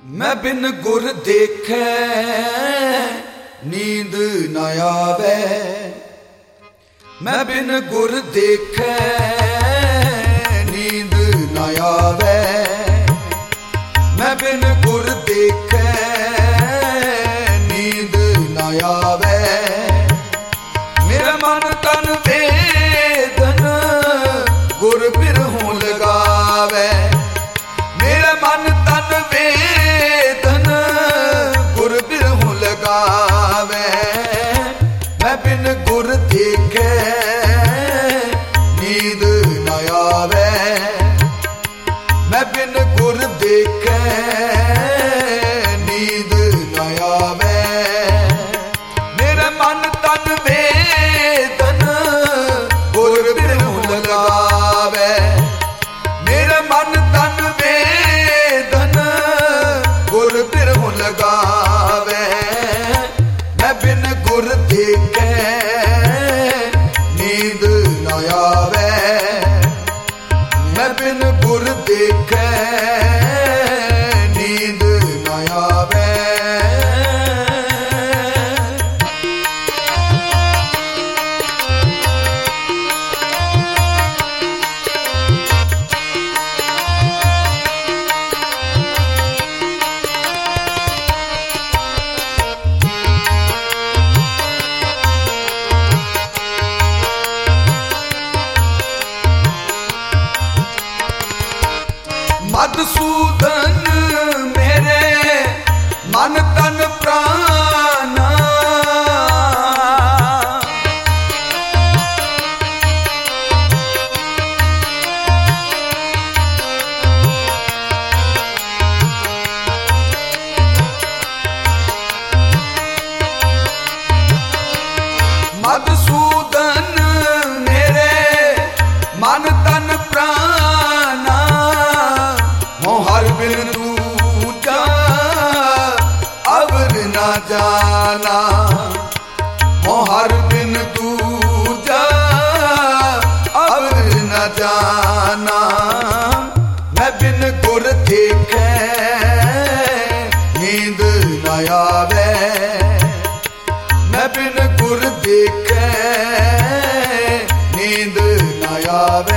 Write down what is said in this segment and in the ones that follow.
मैं बिन गुर देखे नींद न आवे। मैं बिन गुर देखे नींद न आवे। मैं बिन गुर देखे नींद न आवे। मेरा मन तन वेदन गुर बिरहूं लगावे। मेरा मन तन वेदन गुर बिरहूं लगावे। मैं बिन गुर देखे नींद न आवे। मैं बिन गुर देखे नींद न आवे। मेरा मन तन वेदन गुर बिरहूं लगावे। मेरा मन तन वेदन गुर बिरहूं लगावे। मैं बिन गुर देखे नींद न आवे। मैं बिन गुर देखे नींद न आवे। मधुसूदन मेरे मन तन प्राण। मधुसूदन मेरे मन तन प्राण। हो हर बिन दूजा अवर न जाना। हो हर बिन दूजा अवर न जाना। मैं बिन गुर देखे नींद न आवे। मैं बिन गुर देखे नींद न आवे।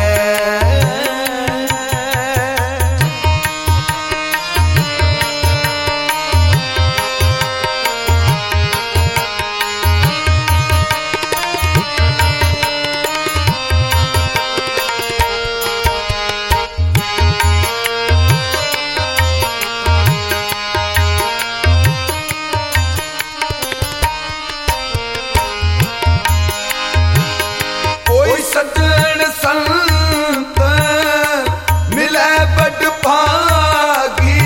सज्जन संत मिले बड़ भागी।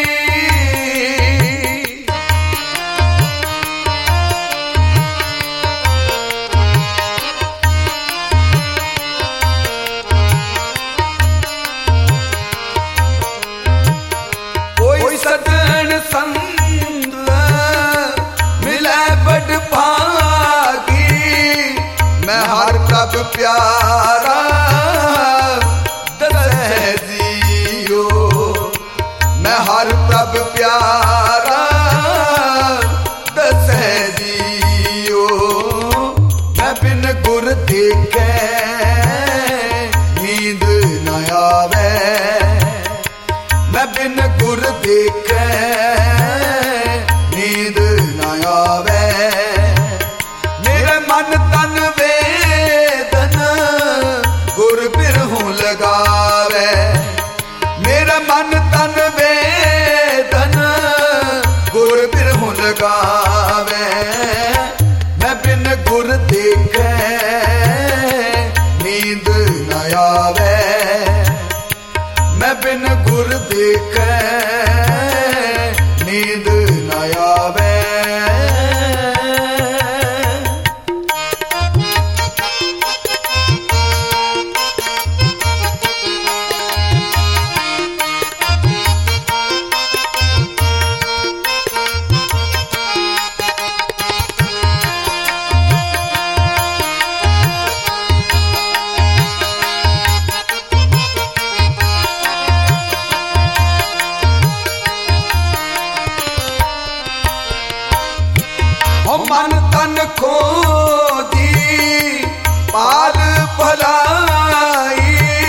कोई सज्जन संत मिले बड़ भागी। मैं हर प्रभ प्यारा दसै जियो। मैं हर प्रभ प्यारा दसै जियो। मैं बिन गुर देखे नींद न आवे। मैं बिन गुर देखे नींद न आवे। मेरे मन तन वेदन गुर बिरहूं लगावे। मेरा मन तन वेदन गुर बिरहूं लगावे। मैं बिन गुर देखे नींद न आवे। मैं बिन गुर देखे नींद न आवे। मन तन खोजी पाल भलाई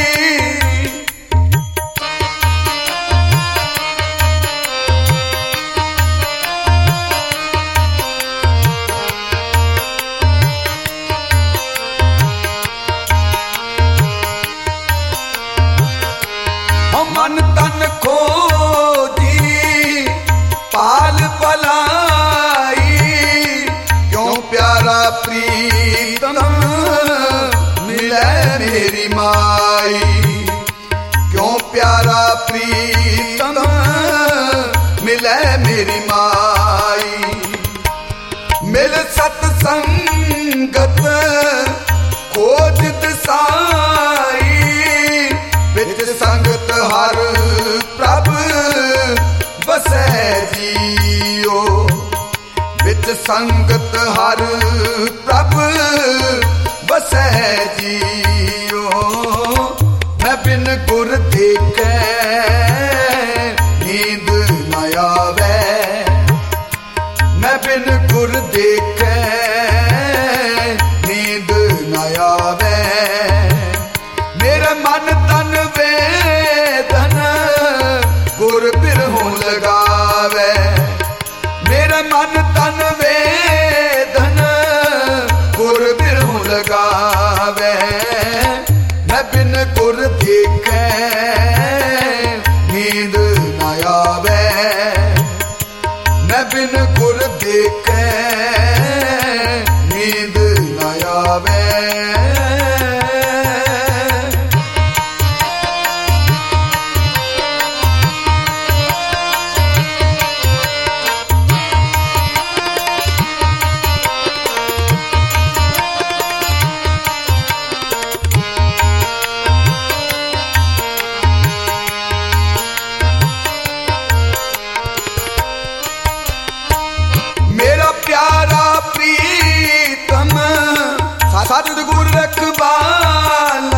मन तन खोजी पाल भलाई क्यों प्यारा प्रीतम मिले मेरी माई क्यों प्यारा प्रीतम मिले मेरी माई मिल सतसंगत खोज दिसाई विच संगत हर प्रभ बसै जियो विच संगत हर प्रभ बसै जियो मैं बिन गुर देखे नींद न आवे मैं बिन गुर देखे नींद न आवे मेरे मन तन वेदन गुर बिरहों लगावे मेरे मन तन वेदन गुर बिरहों लगावे मैं बिन गुर देखे नींद न आवे मैं बिन गुर देखे नींद न आवे सतगुर रखवाला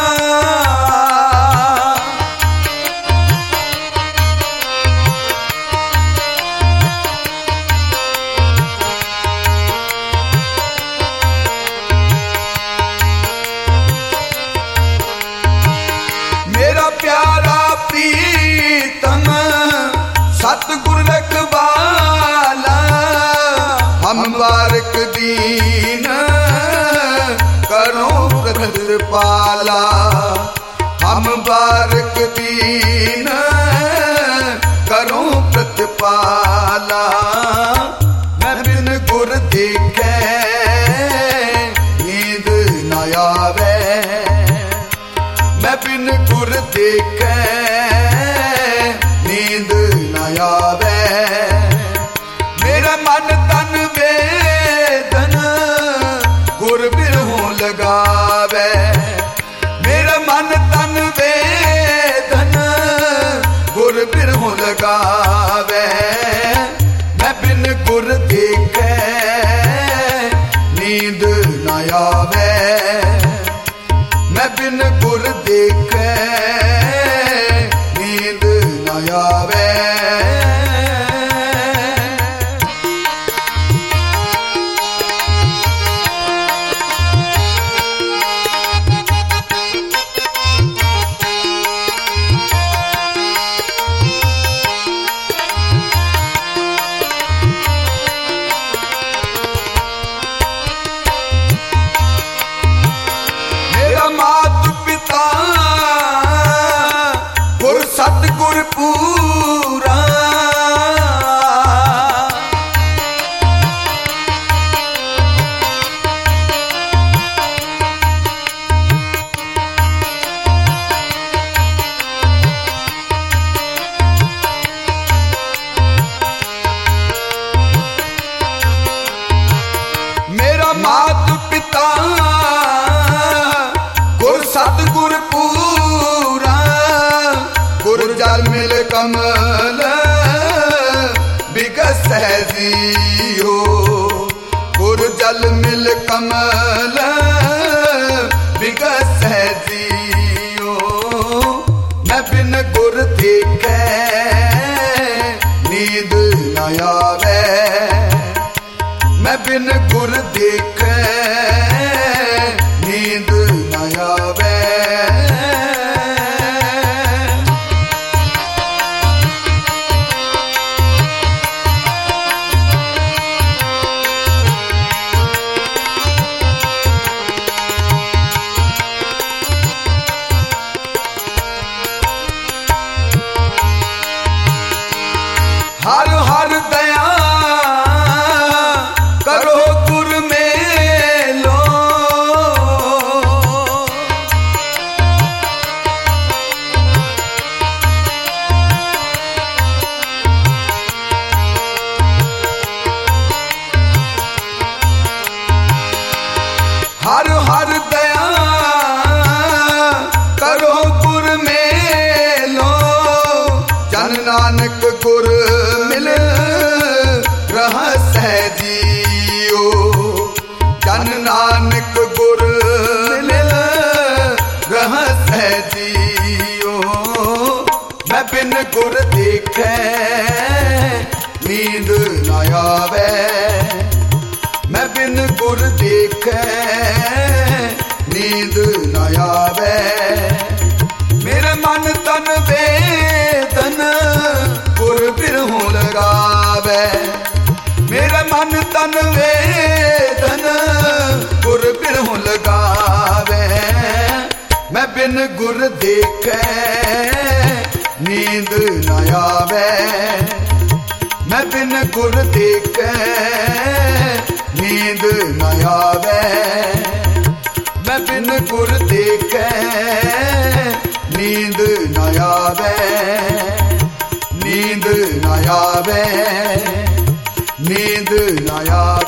मेरा प्यारा प्रीतम सतगुर रखवाला हम बारक दीन करो प्रतिपाला हम बारक दीन करो प्रतिपाला मैं बिन गुर देखे नींद न आवे मैं बिन गुर देखे नींद न आवे मेरा मन तन वेदन गुर बिरहों लगावे मेरा मन तन वेदन गुर बिरहों लगावे मैं बिन गुर देखे नींद न आवे मैं बिन गुर देखे नींद न आवे मात पिता गुर सतगुर पूरा मेरा मात पिता सतगुर पूरा गुर जल मिल कमल बिगस है जियो गुर जल मिल कमल बिगस है जियो मैं बिन गुर देखे नींद न आवे मैं बिन गुर देखे नींद न आवे। हर हर दया करो गुर मेलो, हर हर दया करो गुर मेलो। जन नानक गुर मिल रहस है जियो, जन नानक गुर मिल रहस है जियो। मैं बिन गुर देखे नींद न आवे, मैं बिन गुर देखे नींद न आवे। मेरे मन तन वेदन गुर बिरहूं लगावे, मेरे मन तन वेदन गुर बिरहूं लगावे। मैं बिन गुर देखे नींद न आवे, मैं बिन गुर देखे नींद न आवे। मैं बिन गुर देखे नींद न आवे, नींद न आवे, नींद न आवे।